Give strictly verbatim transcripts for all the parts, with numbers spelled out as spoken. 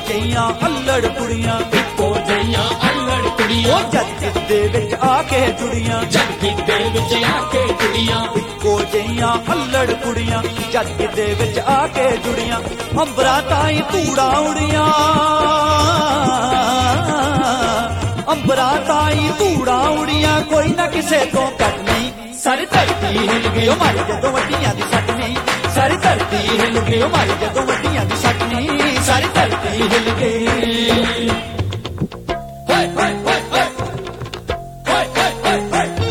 ਜਿਹੀਆਂ ਅੱਲੜ ਕੁੜੀਆਂ, ਇੱਕੋ ਜਿਹੀਆਂ ਅਲੜ ਕੁੜੀਆਂ, ਉਹ ਜੱਜ ਦੇ ਵਿੱਚ ਆ ਕੇ ਜੁੜੀਆਂ, ਜੱਗ ਦੇ ਵਿੱਚ ਆ ਕੇ ਕੁੜੀਆਂ, ਇੱਕੋ ਜਿਹੀਆਂ ਅੱਲੜ ਕੁੜੀਆਂ, ਜੱਜ ਦੇ ਵਿੱਚ ਆ ਕੇ ਜੁੜੀਆਂ। ਅੰਬਰਾਂ ਤਾਈਂ ਧੂੜਾਂ ਉੜੀਆਂ, ਅੰਬਰਾਂ ਤਾਈਂ ਧੂੜਾਂ ਉੜੀਆਂ, ਕੋਈ ਨਾ ਕਿਸੇ ਤੋਂ ਘੱਟ ਨਹੀਂ। ਸਾਰੀ ਧਰਤੀ ਹਿੱਲ ਗਈ ਉਹ ਮਾਰੀ ਜਦੋਂ ਵੱਡੀਆਂ ਦੀ ਸੱਟ ਨਹੀਂ, ਸਾਰੀ ਧਰਤੀ ਹਿੱਲ ਗਈ ਉਹ ਮਾਰੀ ਜਦੋਂ ਵੱਡੀਆਂ ਦੀ ਸੱਟ ਨਹੀਂ, ਸਾਰੀ ਧਰਤੀ ਹਿੱਲ ਗਈ। ਹਾਏ ਹਾਏ ਹਾਏ ਹਾਏ ਹਾਏ ਹਾਏ ਹਾਏ ਹਾਏ।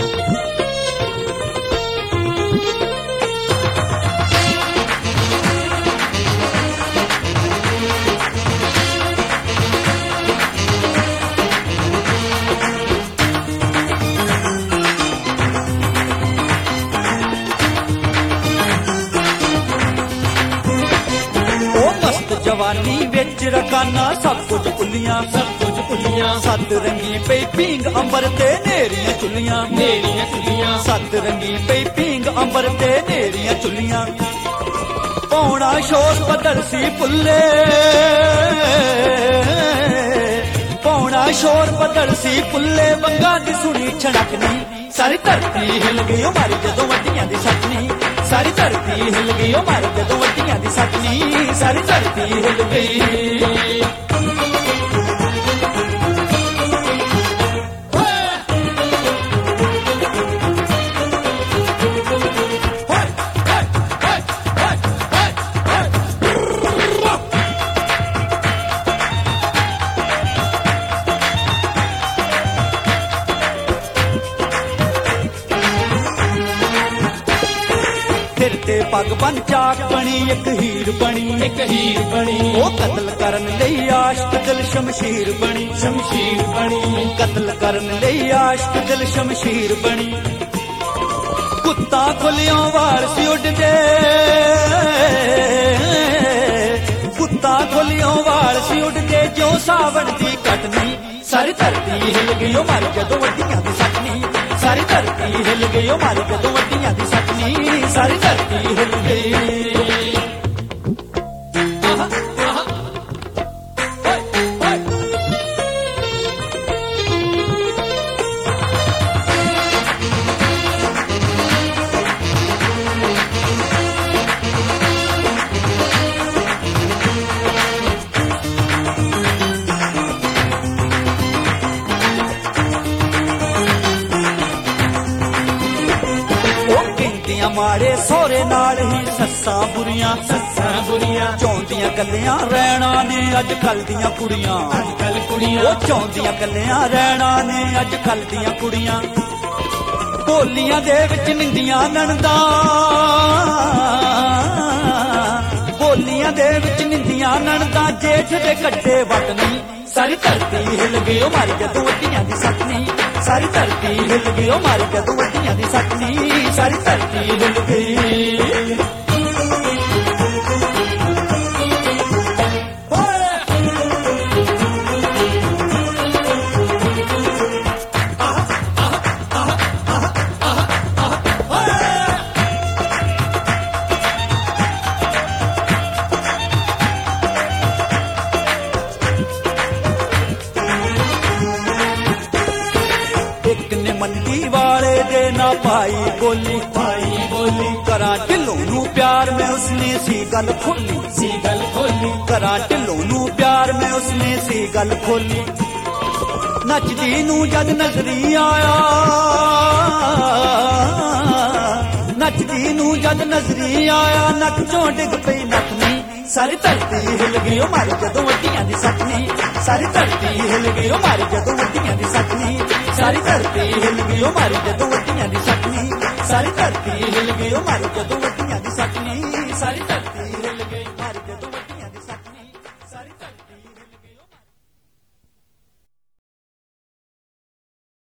ਜਵਾਨੀ ਵਿੱਚ ਰਕਾਨਾ ਸਭ ਕੁਝ ਭੁੱਲੀਆਂ, ਸਭ ਕੁਝ ਭੁੱਲੀਆਂ, ਸੱਤ ਰੰਗੀ ਪਈ ਪੀਂਗ ਅੰਬਰ ਤੇ ਨੇਰੀਆਂ ਚੁੱਲੀਆਂ, ਨੇਰੀਆਂ ਚੁੱਲੀਆਂ, ਸੱਤ ਰੰਗੀ ਪਈ ਪੀਂਗ ਅੰਬਰ ਤੇ ਨੇਰੀਆਂ ਚੁੱਲੀਆਂ। ਪੌਣਾ ਸ਼ੋਰ ਬਦਲ ਸੀ ਪੁੱਲੇ, ਪੌਣਾ ਸ਼ੋਰ ਬਦਲ ਸੀ ਪੁੱਲੇ, ਬੰਗਾ ਦੀ ਸੁਣੀ ਛੜਕ ਨਹੀਂ। ਸਾਰੀ ਧਰਤੀ ਹਿੱਲ ਗਈ ਉਹ ਮਾਰੀ ਜਦੋਂ ਵੱਡੀਆਂ ਦੀ ਸੱਟ ਨਹੀਂ, ਸਾਰੀ ਧਰਤੀ ਹਿੱਲ ਗਈ ਉਹ ਮਾਰੀ ਜਦੋਂ ਵੱਡੀਆਂ ਦੀ ਸੱਟ ਨਹੀਂ, ਸਾਰੀ ਧਰਤੀ ਹਿੱਲ ਗਈ। ਸਿਰ ਤੇ ਪੱਗ ਬੰਨ ਚਾਕ ਬਣੀ ਇੱਕ ਹੀਰ ਬਣੀ, ਇੱਕ ਹੀਰ ਬਣੀ, ਉਹ ਕਤਲ ਕਰਨ ਲਈ ਆਸ਼ਕ ਦਿਲ ਸ਼ਮਸ਼ੀਰ ਬਣੀ, ਸ਼ਮਸ਼ੀਰ ਬਣੀ, ਕਤਲ ਕਰਨ ਲਈ ਆਸ਼ਕ ਦਿਲ ਸ਼ਮਸ਼ੀਰ ਬਣੀ। ਕੁੱਤਾ ਖੁੱਲਿਓਂ ਵਾਲ ਸੀ ਉੱਡਦੇ, ਕੁੱਤਾ ਖੁੱਲਿਓਂ ਵਾਲ ਸੀ ਉੱਡਦੇ, ਜੋ ਸਾਵਣ ਦੀ ਕਟਨੀ। ਸਾਰੀ ਧਰਤੀ ਹਿੱਲ ਗਈ ਉਹ ਮਰ ਜਦੋਂ ਵੱਡੀਆਂ ਦੀ ਸੱਟ ਨਹੀਂ, ਸਾਰੀ ਧਰਤੀ ਹਿੱਲ ਗਈ ਉਹ ਮਰ ਜਦੋਂ ਵੱਡੀਆਂ ਦੀ ਸੱਟ ਨਹੀਂ, ਸਾਰੀ ਧਰਤੀ ਹਿੱਲ ਗਈ। ਮਾੜੇ ਸੋਹਰੇ ਨਾਲ ਹੀ ਸੱਸਾਂ ਬੁਰੀਆਂ, ਸੱਸਾਂ ਬੁਰੀਆਂ, ਚਾਹੁੰਦੀਆਂ ਕੱਲਿਆਂ ਰਹਿਣਾ ਨੇ ਅੱਜ ਕੱਲ ਦੀਆਂ ਕੁੜੀਆਂ, ਅੱਜ ਕੱਲ ਕੁੜੀਆਂ, ਉਹ ਚਾਹੁੰਦੀਆਂ ਕੱਲਿਆਂ ਰਹਿਣਾ ਨੇ ਅੱਜ ਕੱਲ ਦੀਆਂ ਕੁੜੀਆਂ। ਬੋਲੀਆਂ ਦੇ ਵਿੱਚ ਨਿੰਦੀਆਂ ਨਣਦਾਂ, ਬੋਲੀਆਂ ਦੇ ਵਿੱਚ ਨਿੰਦੀਆਂ ਨਣਦਾਂ, ਜੇਠ ਦੇ ਕੱਟੇ ਵੱਟ ਨਹੀਂ। ਸਾਰੀ ਧਰਤੀ ਹਿੱਲ ਗਈ ਉਹ ਮਾਰੀ ਜਦੋਂ ਵੱਡੀਆਂ ਦੀ ਸੱਟ ਨਹੀਂ, ਸਾਰੀ ਧਰਤੀ ਹਿੱਲ ਗਈ ਉਹ ਮਾਰੀ ਜਦੋਂ ਵੱਡੀਆਂ ਦੀ ਸੱਟ ਨਹੀਂ, ਸਾਰੀ ਧਰਤੀ ਹਿੱਲ ਗਈ। ਮੰਡੀ ਵਾਲੇ ਦੇ ਨਾ ਪਾਈ ਬੋਲੀ, ਪਾਈ ਬੋਲੀ, ਕਰਾਂ ਢਿੱਲੋਂ ਨੂੰ ਪਿਆਰ ਮੈਂ ਉਸਨੇ ਸੀ ਗੱਲ ਖੋਲੀ, ਸੀ ਗੱਲ ਖੋਲੀ, ਕਰਾਂ ਢਿੱਲੋਂ ਨੂੰ ਪਿਆਰ ਮੈਂ ਉਸਨੇ ਸੀ ਗੱਲ ਖੋਲੀ। ਨੱਚਦੀ ਨੂੰ ਜਦ ਨਜ਼ਰੀ ਆਇਆ, ਨੱਚਦੀ ਨੂੰ ਜਦ ਨਜ਼ਰੀ ਆਇਆ, ਨੱਕ ਚੋਂ ਡਿੱਗ ਪਈ ਨੱਕ ਨਹੀਂ। ਸਾਰੀ ਧਰਤੀ ਹਿੱਲ ਗਈ ਉਹ ਮਾਰੀ ਜਦੋਂ ਵੱਡੀਆਂ ਦੀ ਸੱਟ ਨਹੀਂ, ਸਾਰੀ ਧਰਤੀ ਹਿੱਲ ਗਈ ਉਹ ਮਾਰੀ ਜਦੋਂ ਵੱਡੀਆਂ ਦੀ ਸੱਟ ਨਹੀਂ, ਸਾਰੀ ਧਰਤੀ ਹਿੱਲ ਗਈ ਉਹ ਮਾਰੀ ਜਦੋਂ ਵੱਡੀਆਂ ਦੀ ਸੱਟ ਨਹੀਂ, ਸਾਰੀ ਧਰਤੀ ਹਿੱਲ ਗਈ ਉਹ ਮਾਰੀ ਜਦੋਂ ਵੱਡੀਆਂ ਦੀ ਸੱਟ ਨਹੀਂ, ਸਾਰੀ ਧਰਤੀ